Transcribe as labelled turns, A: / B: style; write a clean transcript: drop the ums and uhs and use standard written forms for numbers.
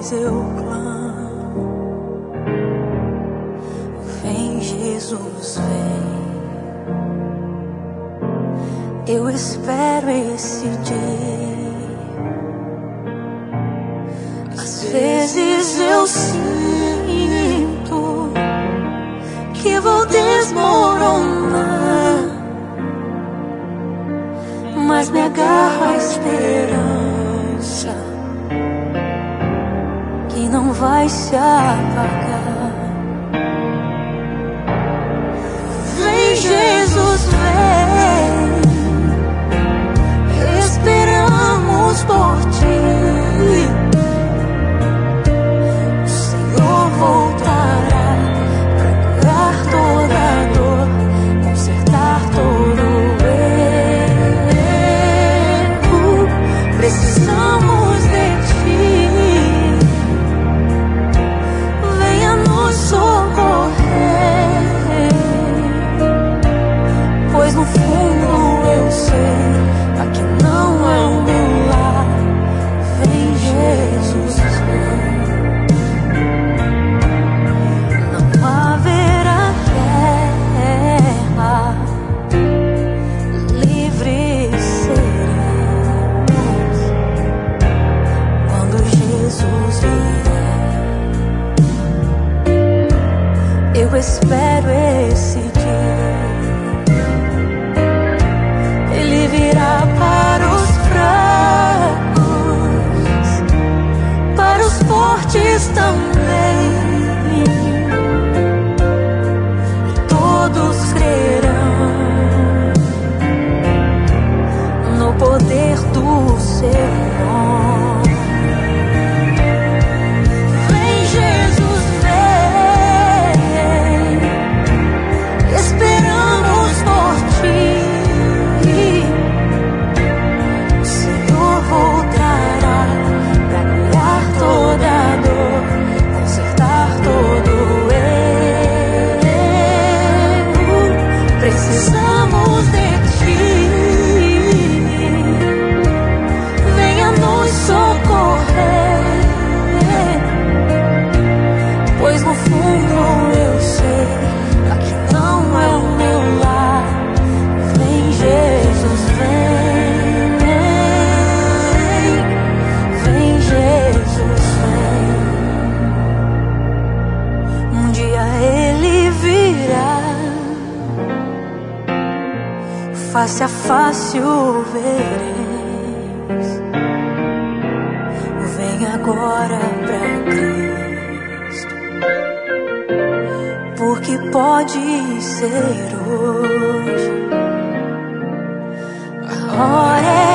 A: voz eu clamo. Vem, Jesus, vem. Eu espero esse dia. Às vezes eu sinto que vou desmoronar, mas me agarro à esperança que não vai se apagar. Vem, Jesus, vem. Esperamos por ti. O Senhor voltará para curar toda a dor, consertar todo o erro. Precisamos de ti. Venha nos socorrer, pois no fundo eu sei, aqui não é o meu lar. Vem, Jesus, vem. Não haverá guerra, livres seremos quando Jesus vier. Eu espero esse dia. Ele virá para os fracos, para os fortes também, e todos crerão no poder do seu nome. Vem, Jesus, vem. Esperamos por ti. O Senhor voltará para curar toda a dor, consertar todo o erro. Precisamos de ti. Venha nos socorrer, pois no fundo eu sei, aqui não é o meu lar. Vem, Jesus, vem. Vem, Jesus, vem. Um dia ele virá, face a face o vereis. Vem agora pra Cristo, porque pode ser hoje. A hora é